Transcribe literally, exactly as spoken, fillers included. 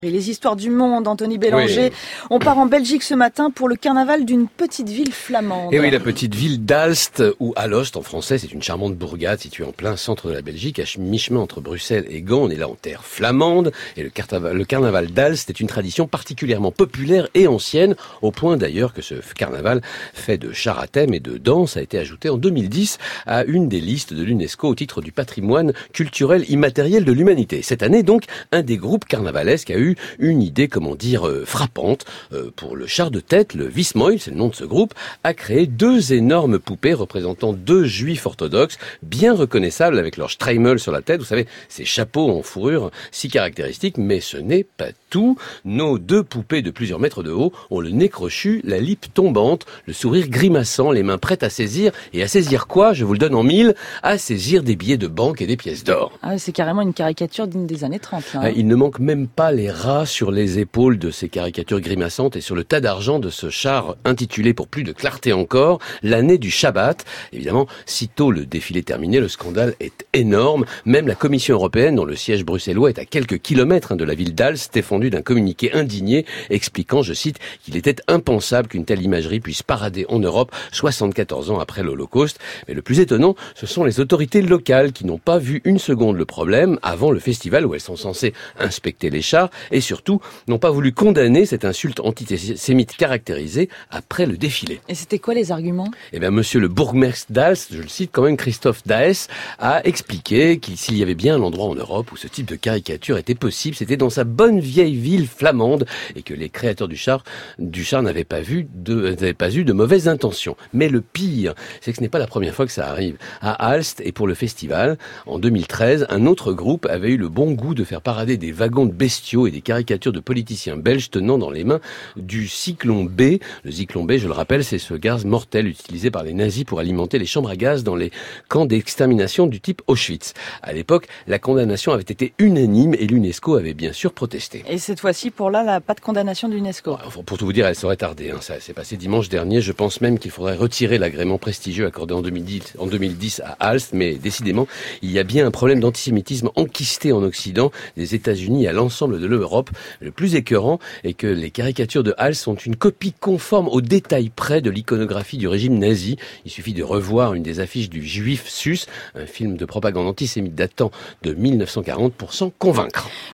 Et les histoires du monde, Anthony Bélanger. Oui. On part en Belgique ce matin pour le carnaval d'une petite ville flamande. Et oui, la petite ville d'Aalst, ou Alost en français, c'est une charmante bourgade située en plein centre de la Belgique, à mi-chemin entre Bruxelles et Gand. On est là en terre flamande. Et le carnaval, le carnaval d'Aalst est une tradition particulièrement populaire et ancienne, au point d'ailleurs que ce carnaval fait de chars à thème et de danse a été ajouté en deux mille dix à une des listes de l'UNESCO au titre du patrimoine culturel immatériel de l'humanité. Cette année donc, un des groupes carnavalesques a eu une idée, comment dire, euh, frappante. Euh, pour le char de tête, le Vismoil, c'est le nom de ce groupe, a créé deux énormes poupées représentant deux juifs orthodoxes, bien reconnaissables avec leur streimel sur la tête. Vous savez, ces chapeaux en fourrure si caractéristiques, mais ce n'est pas tout. Nos deux poupées de plusieurs mètres de haut ont le nez crochu, la lippe tombante, le sourire grimaçant, les mains prêtes à saisir. Et à saisir quoi? Je vous le donne en mille. À saisir des billets de banque et des pièces d'or. Ah, c'est carrément une caricature digne des années trente. Là, hein. Ah, il ne manque même pas les rats sur les épaules de ces caricatures grimaçantes et sur le tas d'argent de ce char intitulé, pour plus de clarté encore, l'année du Shabbat. Évidemment, sitôt le défilé terminé, le scandale est énorme. Même la Commission européenne, dont le siège bruxellois est à quelques kilomètres de la ville d'Aalst, s'est fendue d'un communiqué indigné expliquant, je cite, qu'il était impensable qu'une telle imagerie puisse parader en Europe soixante-quatorze ans après l'Holocauste. Mais le plus étonnant, ce sont les autorités locales qui n'ont pas vu une seconde le problème avant le festival où elles sont censées inspecter les chars et surtout n'ont pas voulu condamner cette insulte antisémite caractérisée après le défilé. Et c'était quoi les arguments? Eh bien, monsieur le bourgmestre d'Aalst, je le cite quand même, Christophe Daes, a expliqué qu'il s'il y avait bien un endroit en Europe où ce type de caricature était possible, c'était dans sa bonne vieille ville flamande et que les créateurs du char, du char n'avaient pas vu de, n'avaient pas eu de mauvaises intentions. Mais le pire, c'est que ce n'est pas la première fois que ça arrive. À Aalst et pour le festival, en deux mille treize, un autre groupe avait eu le bon goût de faire parader des wagons de bestiaux et des caricatures de politiciens belges tenant dans les mains du Zyklon B. Le Zyklon B, je le rappelle, c'est ce gaz mortel utilisé par les nazis pour alimenter les chambres à gaz dans les camps d'extermination du type Auschwitz. À l'époque, la condamnation avait été unanime et l'UNESCO avait bien sûr protesté. Et cette fois-ci, pour là, là pas de condamnation de l'UNESCO. Pour tout vous dire, elle serait tardée. Hein. Ça s'est passé dimanche dernier. Je pense même qu'il faudrait retirer l'agrément prestigieux accordé en deux mille dix, en deux mille dix à Aalst. Mais décidément, il y a bien un problème d'antisémitisme enquisté en Occident, des États-Unis à l'ensemble de l'Europe. Le plus écœurant est que les caricatures de Aalst sont une copie conforme au détail près de l'iconographie du régime nazi. Il suffit de revoir une des affiches du Juif Sus, un film de propagande antisémite datant de mille neuf cent quarante, pour s'en convaincre.